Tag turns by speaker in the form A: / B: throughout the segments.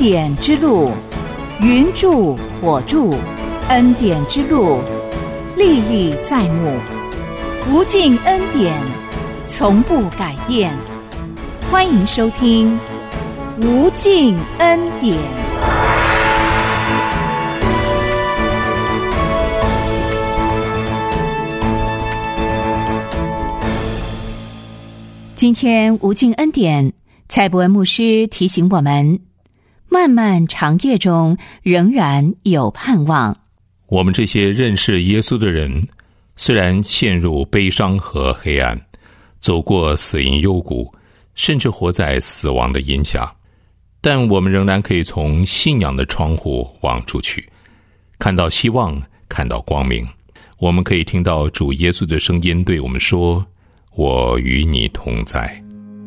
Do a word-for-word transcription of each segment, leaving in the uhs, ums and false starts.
A: 典之路，云柱火柱，恩典之路，历历在目，无尽恩典，从不改变。欢迎收听无尽恩典。今天无尽恩典，蔡伯恩牧师提醒我们，漫漫长夜中仍然有盼望。
B: 我们这些认识耶稣的人，虽然陷入悲伤和黑暗，走过死荫幽谷，甚至活在死亡的荫下，但我们仍然可以从信仰的窗户望出去，看到希望，看到光明。我们可以听到主耶稣的声音对我们说，我与你同在。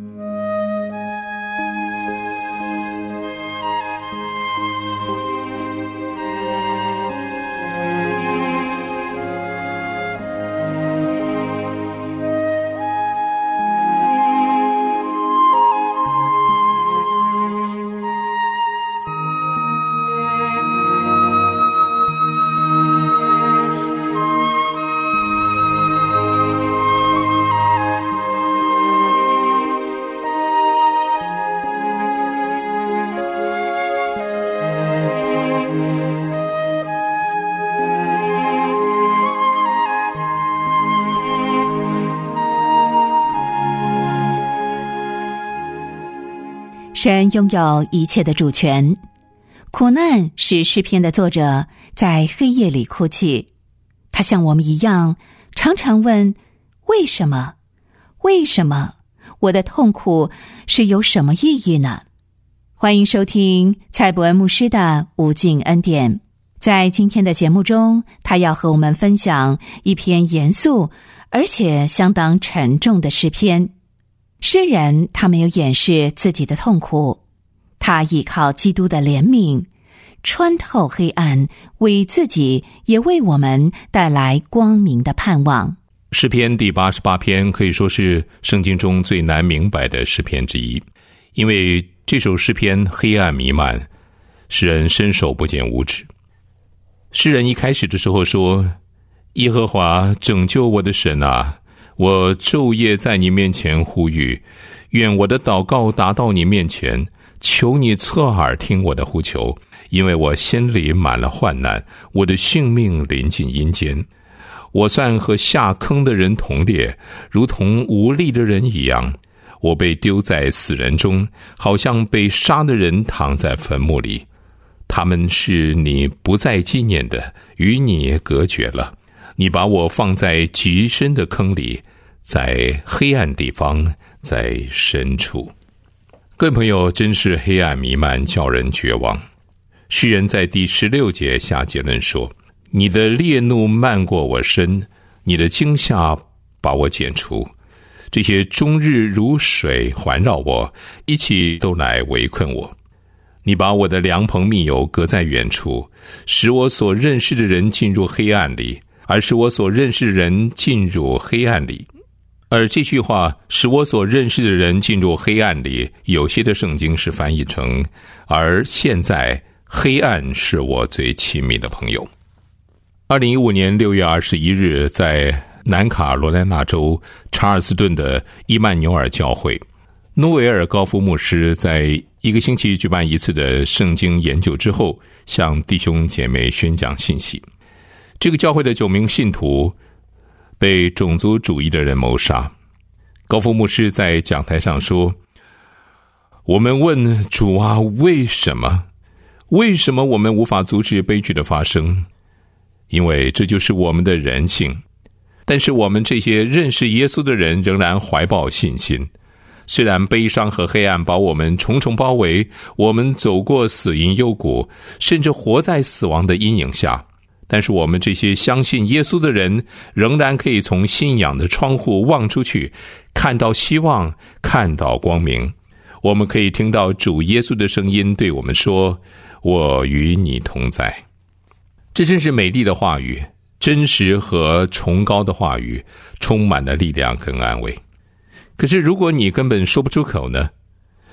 A: 神拥有一切的主权，苦难使诗篇的作者在黑夜里哭泣。他像我们一样，常常问：为什么？为什么？我的痛苦是有什么意义呢？欢迎收听蔡伯恩牧师的无尽恩典。在今天的节目中，他要和我们分享一篇严肃而且相当沉重的诗篇。诗人他没有掩饰自己的痛苦，他依靠基督的怜悯，穿透黑暗，为自己也为我们带来光明的盼望。
B: 诗篇第八十八篇可以说是圣经中最难明白的诗篇之一，因为这首诗篇黑暗弥漫，使人伸手不见五指。诗人一开始的时候说：耶和华拯救我的神啊，我昼夜在你面前呼吁，愿我的祷告达到你面前，求你侧耳听我的呼求，因为我心里满了患难，我的性命临近阴间。我算和下坑的人同列，如同无力的人一样，我被丢在死人中，好像被杀的人躺在坟墓里。他们是你不再纪念的，与你隔绝了。你把我放在极深的坑里，在黑暗地方，在深处。各位朋友，真是黑暗弥漫，叫人绝望。诗人在第十六节下结论说：你的烈怒漫过我身，你的惊吓把我剪除。这些终日如水环绕我，一起都来围困我。你把我的良朋密友隔在远处，使我所认识的人进入黑暗里，而使我所认识的人进入黑暗里。而这句话使我所认识的人进入黑暗里，有些的圣经是翻译成而现在黑暗是我最亲密的朋友。二零一五年六月二十一日，在南卡罗来纳州查尔斯顿的伊曼纽尔教会，诺维尔高夫牧师在一个星期举办一次的圣经研究之后，向弟兄姐妹宣讲信息。这个教会的九名信徒被种族主义的人谋杀。高夫牧师在讲台上说：我们问主啊，为什么？为什么我们无法阻止悲剧的发生？因为这就是我们的人性。但是我们这些认识耶稣的人仍然怀抱信心。虽然悲伤和黑暗把我们重重包围，我们走过死荫幽谷，甚至活在死亡的阴影下，但是我们这些相信耶稣的人仍然可以从信仰的窗户望出去，看到希望，看到光明。我们可以听到主耶稣的声音对我们说：我与你同在。这真是美丽的话语，真实和崇高的话语，充满了力量跟安慰。可是如果你根本说不出口呢？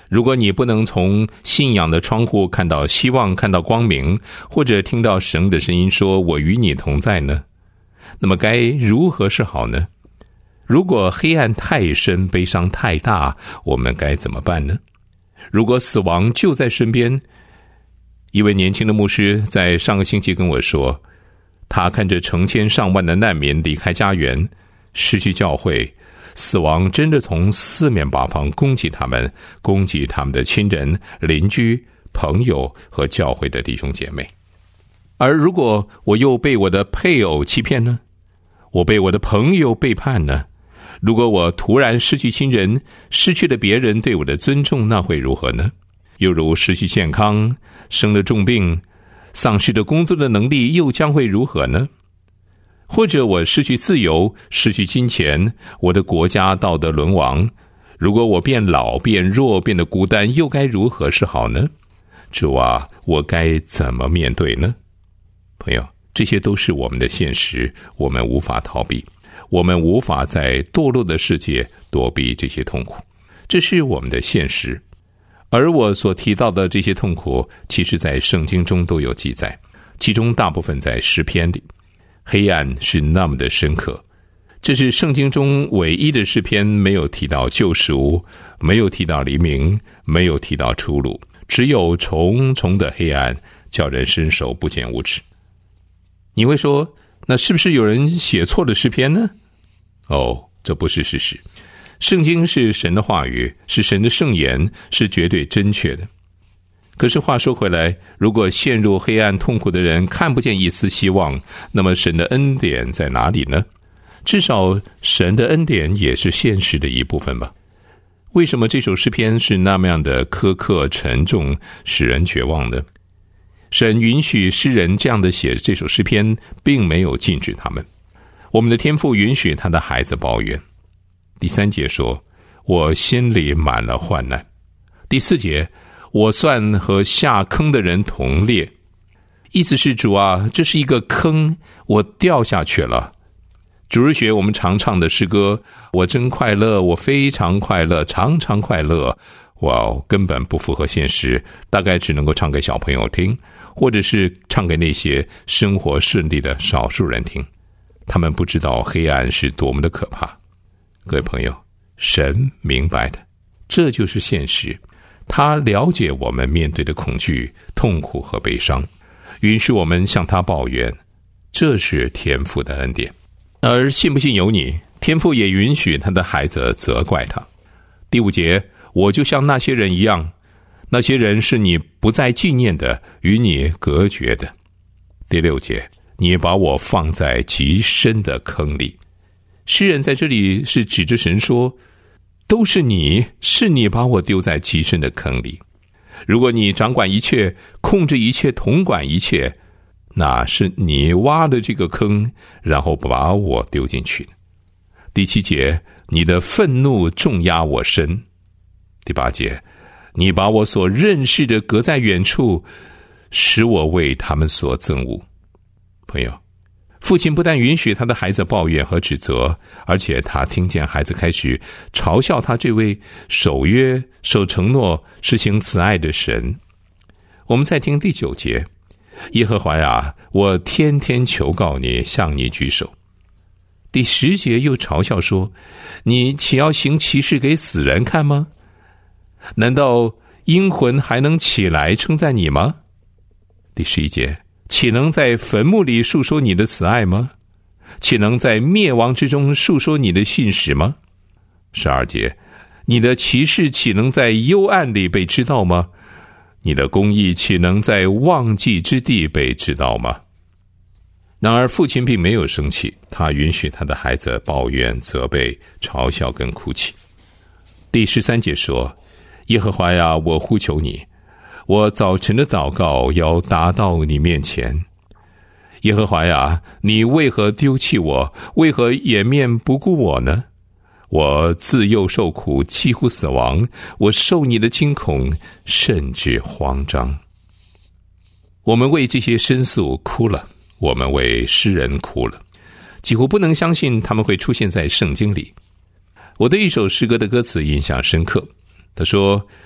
B: 如果你不能从信仰的窗户看到希望，看到光明，或者听到神的声音说我与你同在呢，那么该如何是好呢？如果黑暗太深，悲伤太大，我们该怎么办呢？如果死亡就在身边，一位年轻的牧师在上个星期跟我说，他看着成千上万的难民离开家园，失去教会，死亡真的从四面八方攻击他们，攻击他们的亲人、邻居、朋友和教会的弟兄姐妹。而如果我又被我的配偶欺骗呢？我被我的朋友背叛呢？如果我突然失去亲人，失去了别人对我的尊重，那会如何呢？又如失去健康，生了重病，丧失了工作的能力，又将会如何呢？或者我失去自由，失去金钱，我的国家道德沦亡，如果我变老变弱，变得孤单，又该如何是好呢？主啊，我该怎么面对呢？朋友，这些都是我们的现实，我们无法逃避，我们无法在堕落的世界躲避这些痛苦，这是我们的现实。而我所提到的这些痛苦，其实在圣经中都有记载，其中大部分在诗篇里。黑暗是那么的深刻，这是圣经中唯一的诗篇没有提到救赎，没有提到黎明，没有提到出路，只有重重的黑暗，叫人伸手不见五指。你会说，那是不是有人写错了诗篇呢？哦，这不是事实。圣经是神的话语，是神的圣言，是绝对正确的。可是话说回来，如果陷入黑暗痛苦的人看不见一丝希望，那么神的恩典在哪里呢？至少神的恩典也是现实的一部分吧。为什么这首诗篇是那么样的苛刻沉重，使人绝望呢？神允许诗人这样的写这首诗篇，并没有禁止他们。我们的天父允许他的孩子抱怨。第三节说，我心里满了患难。第四节，我算和下坑的人同列。意思是，主啊，这是一个坑，我掉下去了。主日学我们常唱的诗歌，我真快乐，我非常快乐，常常快乐，哇，根本不符合现实，大概只能够唱给小朋友听，或者是唱给那些生活顺利的少数人听。他们不知道黑暗是多么的可怕。各位朋友，神明白的，这就是现实。他了解我们面对的恐惧、痛苦和悲伤，允许我们向他抱怨，这是天父的恩典。而信不信由你，天父也允许他的孩子责怪他。第五节，我就像那些人一样，那些人是你不再纪念的，与你隔绝的。第六节，你把我放在极深的坑里。诗人在这里是指着神说，都是你，是你把我丢在极深的坑里。如果你掌管一切，控制一切，统管一切，那是你挖了这个坑，然后把我丢进去。第七节，你的愤怒重压我身。第八节，你把我所认识的隔在远处，使我为他们所憎恶。朋友，父亲不但允许他的孩子抱怨和指责，而且他听见孩子开始嘲笑他这位守约、守承诺、实行慈爱的神。我们再听第九节，耶和华呀，我天天求告你，向你举手。第十节又嘲笑说，你岂要行奇事给死人看吗？难道阴魂还能起来称赞你吗？第十一节，岂能在坟墓里述说你的慈爱吗？岂能在灭亡之中述说你的信实吗？十二节，你的奇事岂能在幽暗里被知道吗？你的公义岂能在忘记之地被知道吗？然而父亲并没有生气，他允许他的孩子抱怨、责备、嘲笑跟哭泣。第十三节说，耶和华呀，我呼求你，我早晨的祷告要达到你面前。耶和华呀，你为何丢弃我？为何掩面不顾我呢？我自幼受苦，几乎死亡，我受你的惊恐，甚至慌张。我们为这些申诉哭了，我们为诗人哭了，几乎不能相信他们会出现在圣经里。我对一首诗歌的歌词印象深刻，他说，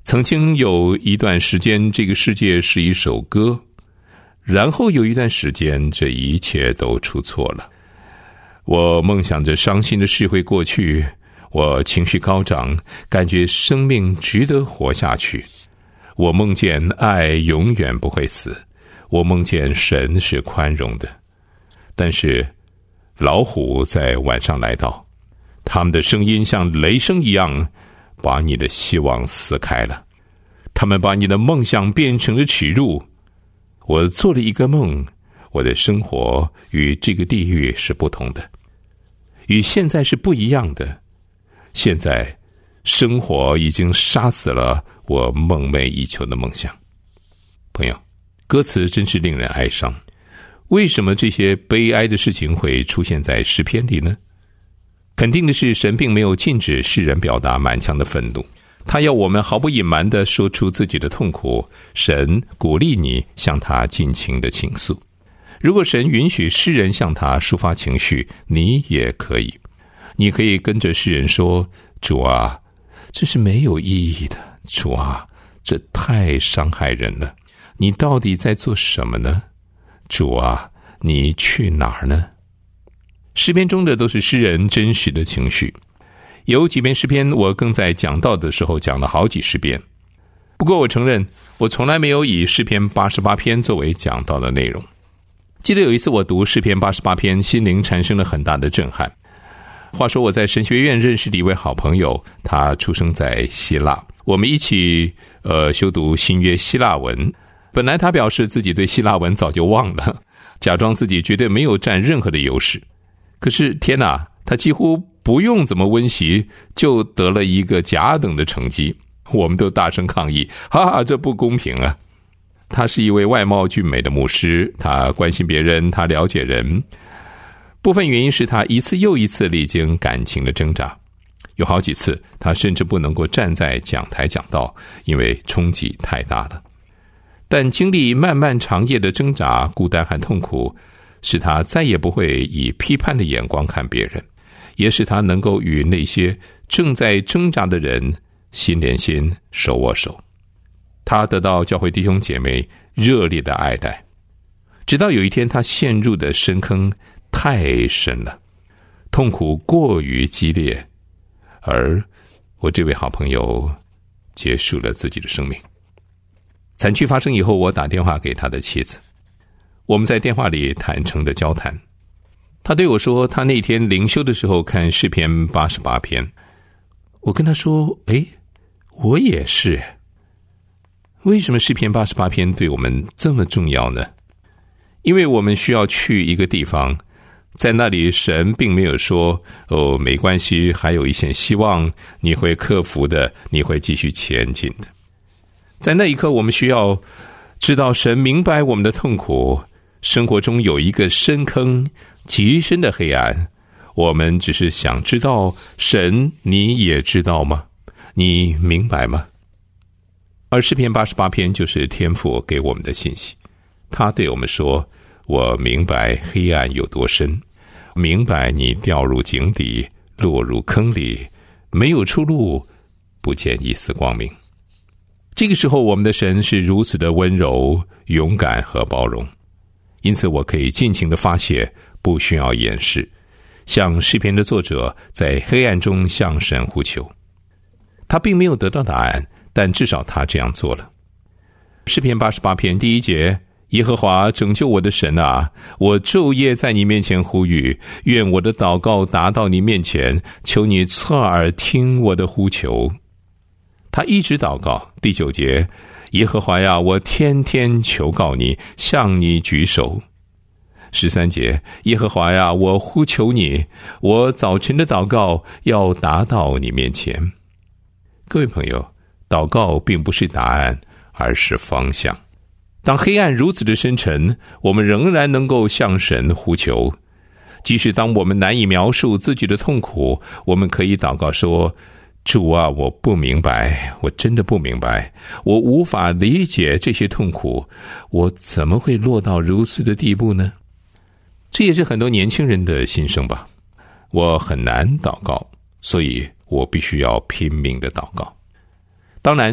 B: 曾经有一段时间，这个世界是一首歌，然后有一段时间，这一切都出错了。我梦想着伤心的事会过去，我情绪高涨，感觉生命值得活下去。我梦见爱永远不会死，我梦见神是宽容的。但是老虎在晚上来到，他们的声音像雷声一样，把你的希望撕开了。他们把你的梦想变成了耻辱。我做了一个梦，我的生活与这个地狱是不同的，与现在是不一样的。现在生活已经杀死了我梦寐以求的梦想。朋友，歌词真是令人哀伤。为什么这些悲哀的事情会出现在诗篇里呢？肯定的是，神并没有禁止世人表达满腔的愤怒，他要我们毫不隐瞒地说出自己的痛苦。神鼓励你向他尽情的倾诉。如果神允许诗人向他抒发情绪，你也可以。你可以跟着诗人说，主啊，这是没有意义的，主啊，这太伤害人了，你到底在做什么呢？主啊，你去哪儿呢？诗篇中的都是诗人真实的情绪。有几篇诗篇我更在讲道的时候讲了好几十遍，不过我承认我从来没有以诗篇八十八篇作为讲道的内容。记得有一次我读诗篇八十八篇，心灵产生了很大的震撼。话说我在神学院认识的一位好朋友，他出生在希腊，我们一起呃修读新约希腊文。本来他表示自己对希腊文早就忘了，假装自己绝对没有占任何的优势。可是天哪，他几乎不用怎么温习就得了一个甲等的成绩，我们都大声抗议，哈哈，这不公平啊！他是一位外貌俊美的牧师，他关心别人，他了解人。部分原因是他一次又一次历经感情的挣扎，有好几次他甚至不能够站在讲台讲道，因为冲击太大了。但经历漫漫长夜的挣扎、孤单和痛苦，使他再也不会以批判的眼光看别人，也使他能够与那些正在挣扎的人心连心、手握手。他得到教会弟兄姐妹热烈的爱戴，直到有一天他陷入的深坑太深了，痛苦过于激烈，而我这位好朋友结束了自己的生命。惨剧发生以后，我打电话给他的妻子，我们在电话里坦诚的交谈。他对我说，他那天灵修的时候看诗篇八十八篇。我跟他说，诶，我也是。为什么诗篇八十八篇对我们这么重要呢？因为我们需要去一个地方，在那里神并没有说，哦，没关系，还有一线希望，你会克服的，你会继续前进的。在那一刻，我们需要知道神明白我们的痛苦，生活中有一个深坑，极深的黑暗，我们只是想知道，神你也知道吗？你明白吗？而诗篇八十八篇就是天父给我们的信息，他对我们说，我明白黑暗有多深，明白你掉入井底，落入坑里，没有出路，不见一丝光明。这个时候，我们的神是如此的温柔、勇敢和包容，因此我可以尽情的发泄，不需要掩饰，像诗篇的作者在黑暗中向神呼求。他并没有得到答案，但至少他这样做了。诗篇八十八篇第一节，耶和华拯救我的神啊，我昼夜在你面前呼吁，愿我的祷告达到你面前，求你侧耳听我的呼求。他一直祷告。第九节，耶和华呀，我天天求告你，向你举手。十三节，耶和华呀，我呼求你，我早晨的祷告要达到你面前。各位朋友，祷告并不是答案，而是方向。当黑暗如此的深沉，我们仍然能够向神呼求。即使当我们难以描述自己的痛苦，我们可以祷告说，主啊，我不明白，我真的不明白，我无法理解这些痛苦，我怎么会落到如此的地步呢？这也是很多年轻人的心声吧。我很难祷告，所以我必须要拼命的祷告。当然，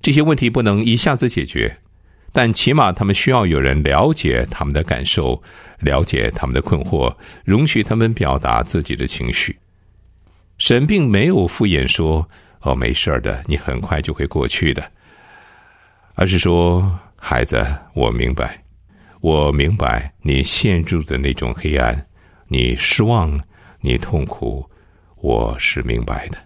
B: 这些问题不能一下子解决，但起码他们需要有人了解他们的感受，了解他们的困惑，容许他们表达自己的情绪。神并没有敷衍说，哦，没事的，你很快就会过去的，而是说，孩子，我明白，我明白你陷入的那种黑暗，你失望，你痛苦，我是明白的。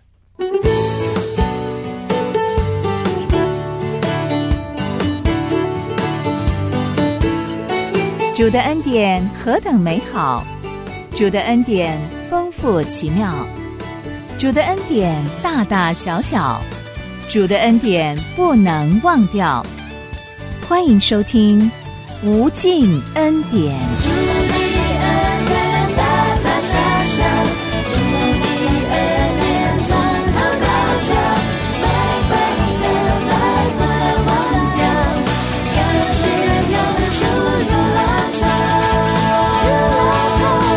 A: 主的恩典何等美好，主的恩典丰富奇妙，主的恩典大大小小，主的恩典不能忘掉。欢迎收听无尽恩典。主的恩典大大小小，主的恩典从头到脚，白白的来不能忘掉，感谢永驻如浪潮，如浪潮。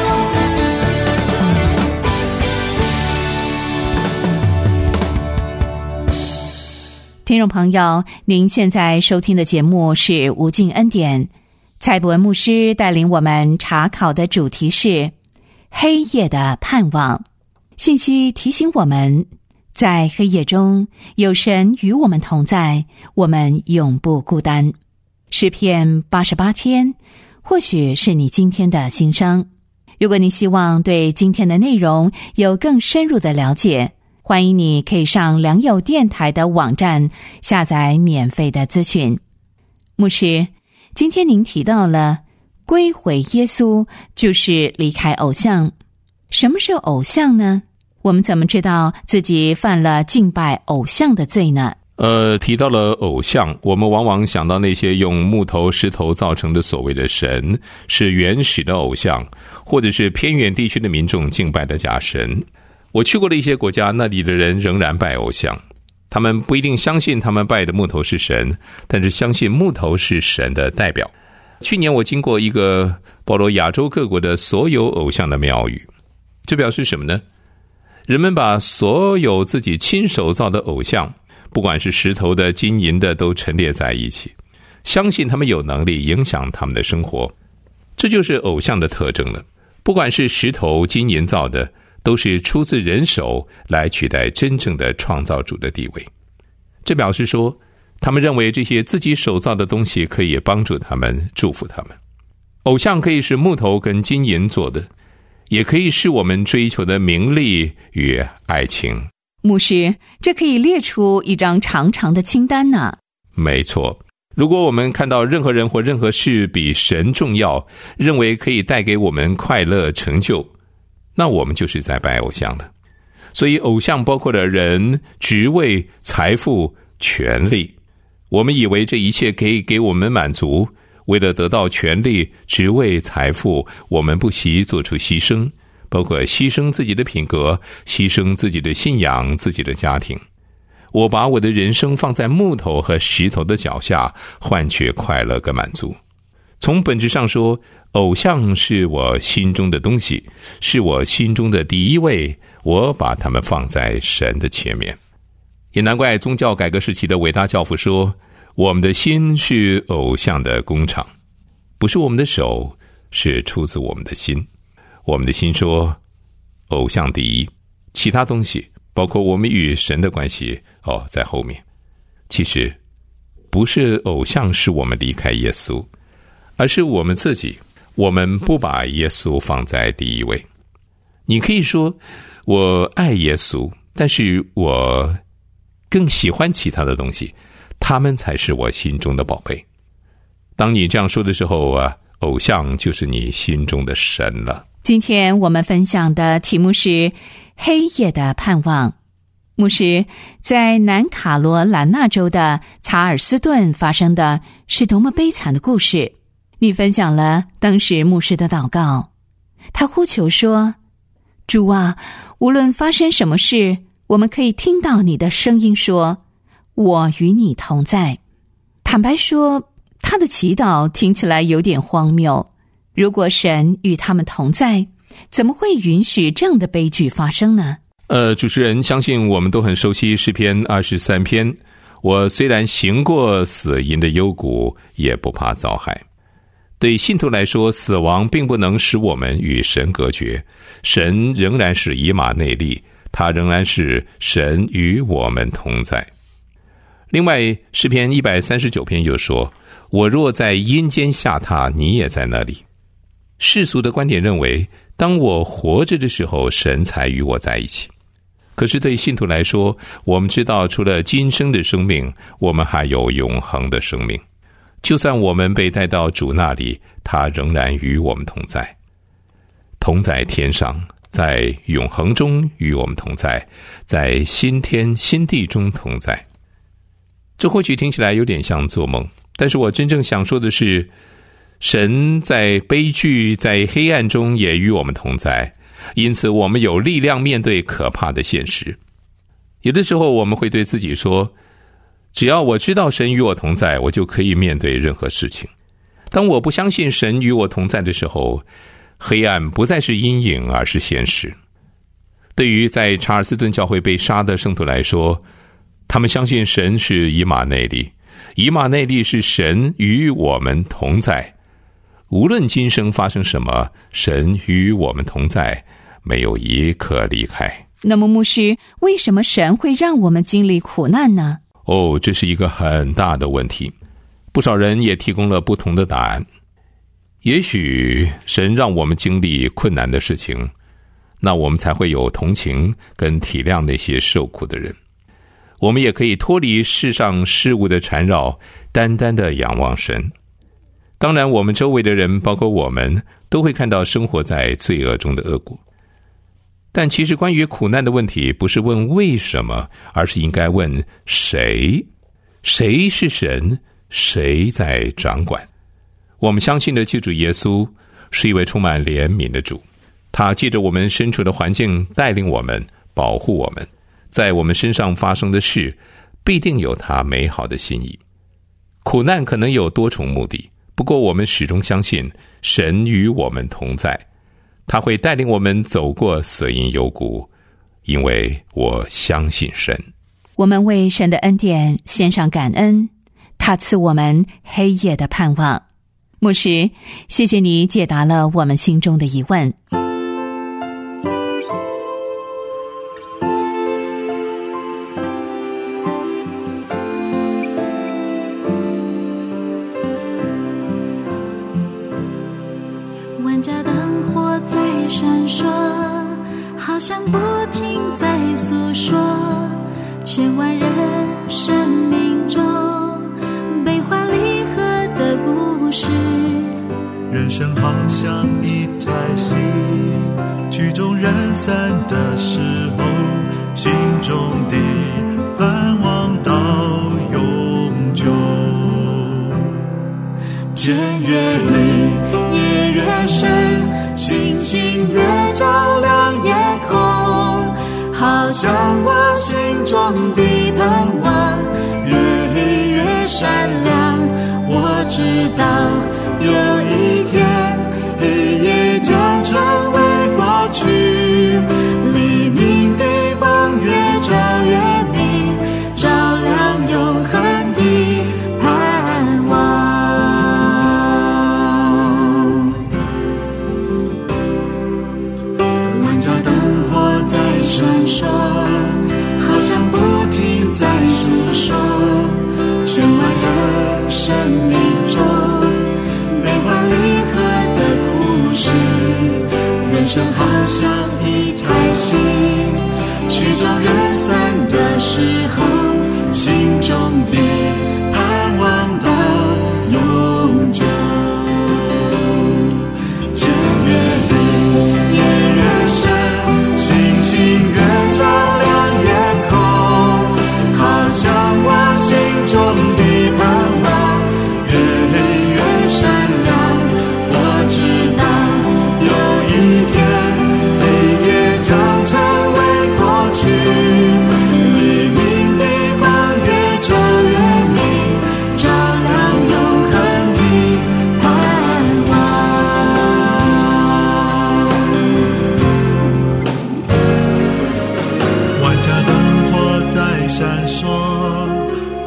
A: 听众朋友，您现在收听的节目是无尽恩典。蔡伯文牧师带领我们查考的主题是黑夜的盼望。信息提醒我们，在黑夜中有神与我们同在，我们永不孤单。诗篇八十八篇或许是你今天的心声。如果你希望对今天的内容有更深入的了解，欢迎你可以上良友电台的网站下载免费的资讯。牧师，今天您提到了归回耶稣就是离开偶像。什么是偶像呢？我们怎么知道自己犯了敬拜偶像的罪呢？
B: 呃，提到了偶像，我们往往想到那些用木头、石头造成的所谓的神，是原始的偶像，或者是偏远地区的民众敬拜的假神。我去过的一些国家，那里的人仍然拜偶像，他们不一定相信他们拜的木头是神，但是相信木头是神的代表。去年我经过一个包罗亚洲各国的所有偶像的庙宇，这表示什么呢？人们把所有自己亲手造的偶像，不管是石头的、金银的，都陈列在一起，相信他们有能力影响他们的生活。这就是偶像的特征了。不管是石头、金银造的，都是出自人手来取代真正的创造主的地位。这表示说，他们认为这些自己手造的东西可以帮助他们，祝福他们。偶像可以是木头跟金银做的，也可以是我们追求的名利与爱情。
A: 牧师，这可以列出一张长长的清单呢。
B: 没错，如果我们看到任何人或任何事比神重要，认为可以带给我们快乐成就，那我们就是在拜偶像了。所以偶像包括了人、职位、财富、权力。我们以为这一切可以给我们满足，为了得到权力、职位、财富，我们不惜做出牺牲，包括牺牲自己的品格，牺牲自己的信仰，自己的家庭。我把我的人生放在木头和石头的脚下，换取快乐跟满足。从本质上说，偶像是我心中的东西，是我心中的第一位，我把它们放在神的前面。也难怪宗教改革时期的伟大教父说，我们的心是偶像的工厂，不是我们的手，是出自我们的心。我们的心说，偶像第一，其他东西包括我们与神的关系哦，在后面。其实不是偶像使我们离开耶稣，而是我们自己，我们不把耶稣放在第一位。你可以说我爱耶稣，但是我更喜欢其他的东西，他们才是我心中的宝贝。当你这样说的时候啊，偶像就是你心中的神了。
A: 今天我们分享的题目是黑夜的盼望。牧师，在南卡罗来纳州的查尔斯顿发生的是多么悲惨的故事。你分享了当时牧师的祷告，他呼求说，主啊，无论发生什么事，我们可以听到你的声音说，我与你同在。坦白说，他的祈祷听起来有点荒谬。如果神与他们同在，怎么会允许这样的悲剧发生呢？
B: 呃，主持人，相信我们都很熟悉诗篇二十三篇， 我虽然行过死荫的幽谷，也不怕遭害。对信徒来说，死亡并不能使我们与神隔绝，神仍然是以马内利，他仍然是神与我们同在。另外，诗篇一百三十九篇又说，我若在阴间下榻，你也在那里。世俗的观点认为，当我活着的时候，神才与我在一起。可是对信徒来说，我们知道除了今生的生命，我们还有永恒的生命。就算我们被带到主那里，他仍然与我们同在，同在天上，在永恒中与我们同在，在新天新地中同在。这或许听起来有点像做梦，但是我真正想说的是，神在悲剧在黑暗中也与我们同在，因此我们有力量面对可怕的现实。有的时候我们会对自己说，只要我知道神与我同在，我就可以面对任何事情。当我不相信神与我同在的时候，黑暗不再是阴影，而是现实。对于在查尔斯顿教会被杀的圣徒来说，他们相信神是以马内利，以马内利是神与我们同在。无论今生发生什么，神与我们同在，没有一刻离开。
A: 那么牧师，为什么神会让我们经历苦难呢？
B: 哦，这是一个很大的问题，不少人也提供了不同的答案。也许神让我们经历困难的事情，那我们才会有同情跟体谅那些受苦的人。我们也可以脱离世上事物的缠绕，单单的仰望神。当然，我们周围的人，包括我们，都会看到生活在罪恶中的恶果。但其实关于苦难的问题，不是问为什么，而是应该问谁？谁是神？谁在掌管？我们相信的救主耶稣是一位充满怜悯的主，他借着我们身处的环境带领我们，保护我们，在我们身上发生的事必定有他美好的心意。苦难可能有多重目的，不过我们始终相信神与我们同在，他会带领我们走过死荫幽谷，因为我相信神。
A: 我们为神的恩典献上感恩，他赐我们黑夜的盼望。牧师，谢谢你解答了我们心中的疑问。
C: 万家灯火在闪烁，好像不停在诉说千万人生命中悲欢离合的故事。
D: 人生好像一台戏，曲终人散的时候，心中的盼望到永久。天越黑夜越深，星星越照亮夜空，好像我心中的盼望越黑越闪亮。我知道有一天黑夜将成为过去，黎明的光越照越明，照亮永恒的盼望。万家灯火在闪烁，好像不停在诉说千万人生命中悲欢离合的故事。人生好像一台戏，曲终人散的时候，心中的盼望到永久。天越黑夜越深，星星越照亮夜空，好像我心中的盼望越黑越闪亮。我知道有一天黑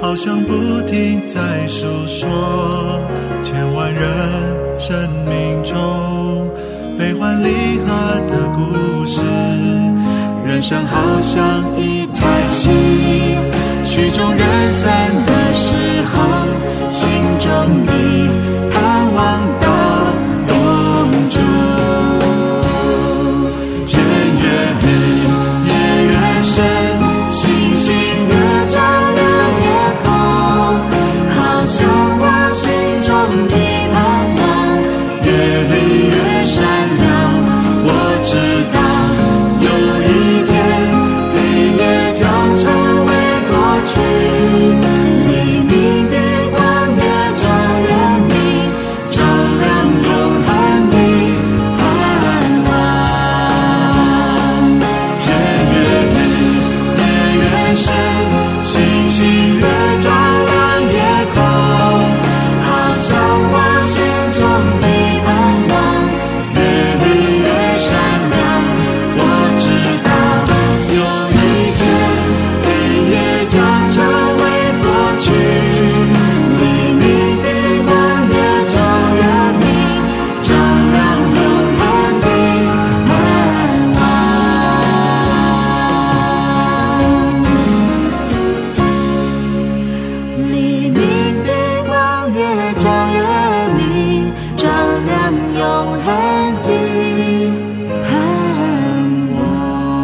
D: 好像不停在诉说，千万人生命中悲欢离合的故事。人生好像一台戏，曲终人散的时候，心中的盼望到永驻。天越黑夜越深，星星越照亮夜空，好像我心中的盼望越离越闪亮。我知道有一天黑夜将成为过去，黎明的光越照越明，照亮永恒的盼望。天越黑夜越深，星星越照亮夜空，好像我心中的盼望越离越闪亮。我知道有一天黑夜将成为过去，黎明的光越照越明，照亮永恒的盼望。黎明的光越照越明，照亮永恒的盼望。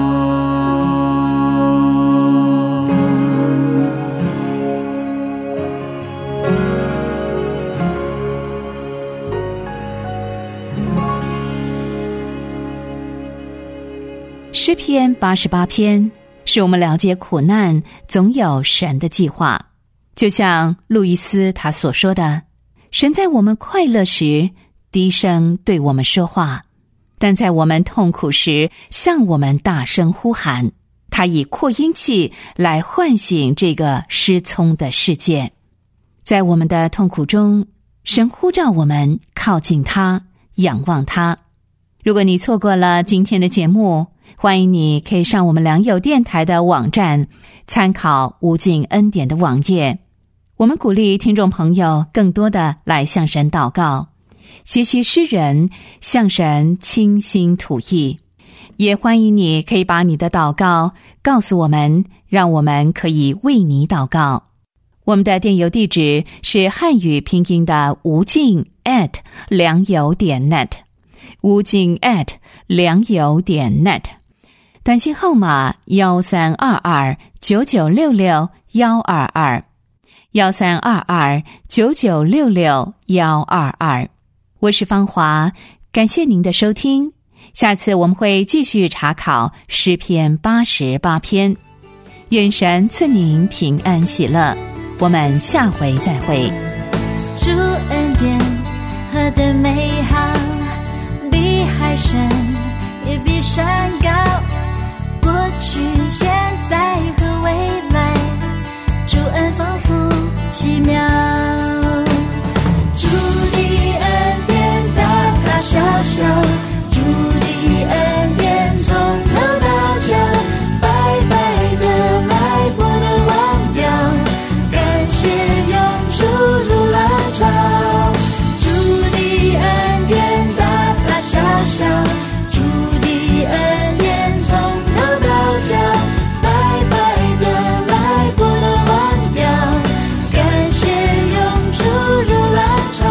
A: 诗篇八十八篇是我们了解苦难总有神的计划。就像路易斯他所说的，神在我们快乐时低声对我们说话，但在我们痛苦时向我们大声呼喊。他以扩音器来唤醒这个失聪的世界。在我们的痛苦中，神呼召我们靠近他，仰望他。如果你错过了今天的节目，欢迎你可以上我们良友电台的网站，参考无尽恩典的网页。我们鼓励听众朋友更多的来向神祷告，学习诗人向神倾心吐意。也欢迎你可以把你的祷告告诉我们，让我们可以为你祷告。我们的电邮地址是汉语拼音的无尽 at 良友点 net， 无尽 at 良友点 net。 短信号码一三二二九九六六一二二，一三二二九九六六一二二。我是芳华，感谢您的收听。下次我们会继续查考诗篇八十八篇。愿神赐您平安喜乐，我们下回再会。
C: 主恩典何等美好，比海深也比山高，过去现在和未来，主恩丰富奇妙。主的恩典大大小小，主的恩典从头到脚，白白的来过的忘掉，感谢永驻如浪潮。主的恩典大大小小，主的恩典从头到脚，白白的来过的忘掉，感谢永驻如浪潮。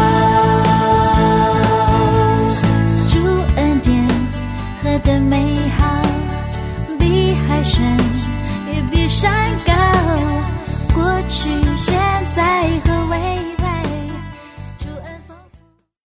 C: 主恩典何等美好，比海深也比山高。